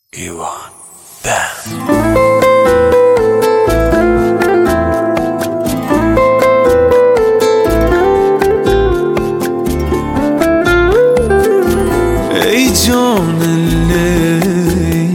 ایوان بند. ای جان لیلی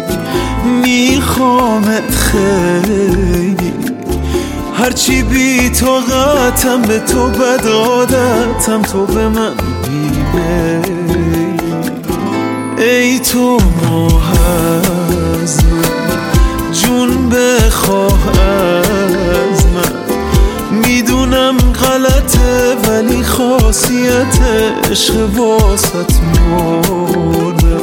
میخوامت خیلی، هرچی بی طاقتم به تو بد عادتم، تو به من بی‌میلی. ای تو ماه از من، جون بخواه از من، میدونم غلطه ولی خاصیت عشق واسط مردم.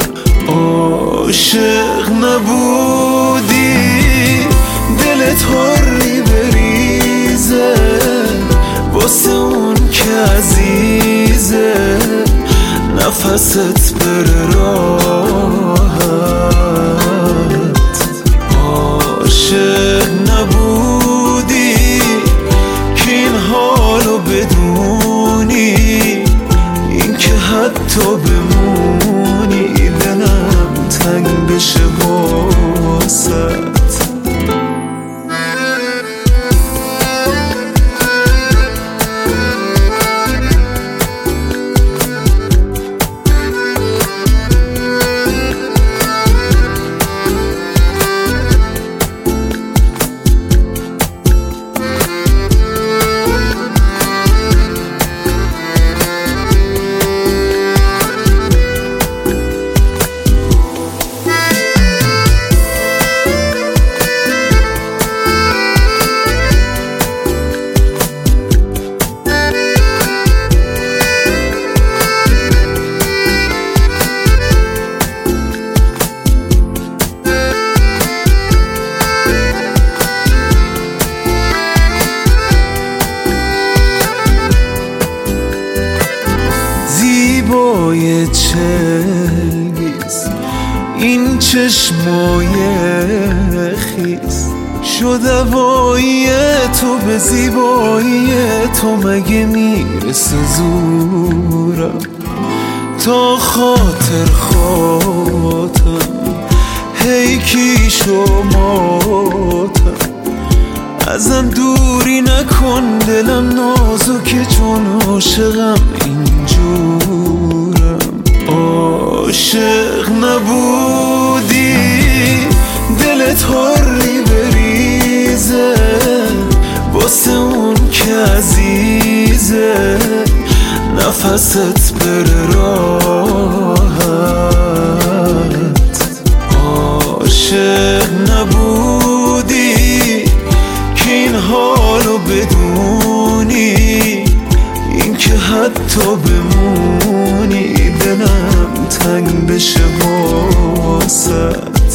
عاشق نبودی دلت حری بریزه، واسه اون که عزیزه نفست بره راحت. عاشق نبودی که این حالو بدونی، این که حتی بمونی دلم تنگ بشه واسط. زیبای چلگیز این چشمای خیز، شد هوایی تو به زیبایی تو، مگه میرسه زورم تا خاطر خاطم هی کی شماتم. ازم دوری نکن دلم نازکه چون عاشقم اینجورم. عاشق نبودی دلت حری بریزه، واسه اون که عزیزه نفست بره راحت. عاشق نبودی که این حالو بدونی، این که حتی بمونی دلم تنگ بشه واسط.